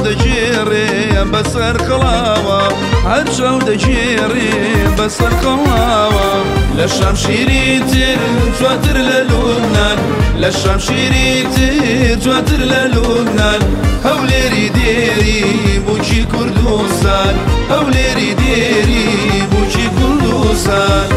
دجيري بسر خلاوة عرشة ودجيري بسر خلاوة للشام شيريتي تواتر للبنان للشام شيريتي تواتر للبنان هوليري ديري بوشي كردوسان هوليري ديري بوشي كردوسان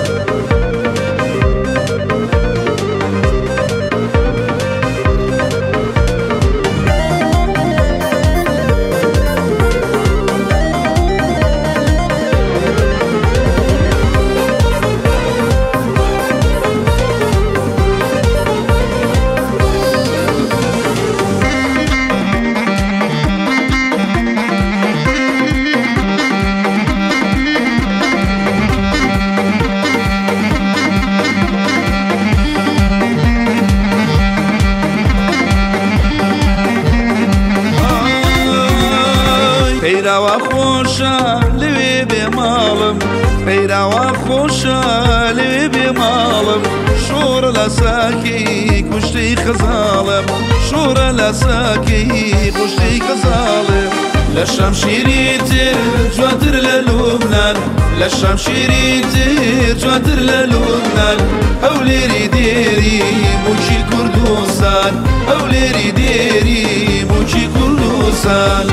پەیراوە خۆشە لەوێ بێماڵم پەیراوە خۆشە لەوێ بێماڵم شۆڕە لە ساکی کوشتەی خەزاڵم شۆڕە لە ساکی کوشتەی خەزاڵم لە شەمشیریتر جوانتر لە لوبنان لە شەمشیریتر جوانتر لە لوبنان هەولێری دێری موچی کوردستان هەولێری دێری موچی کوردستان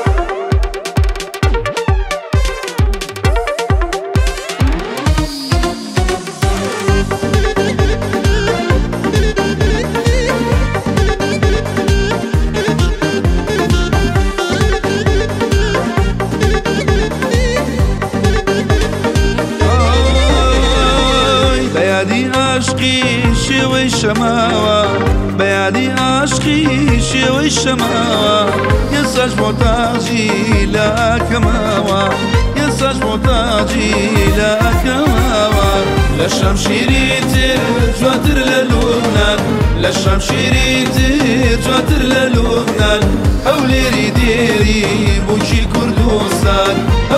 بەیادی عاشقی شێوەی شەماوە بەیادی عاشقی شێوەی شەماوە ئێساش مۆتاجی لە ئاکەماوە ئێساش مۆتاجی لە ئاکەماوە لە شەمشیریتر جوانتر لە لوبنان لە شەمشیریتر جوانتر لە لوبنان هەولێری دێری بووکی کوردستان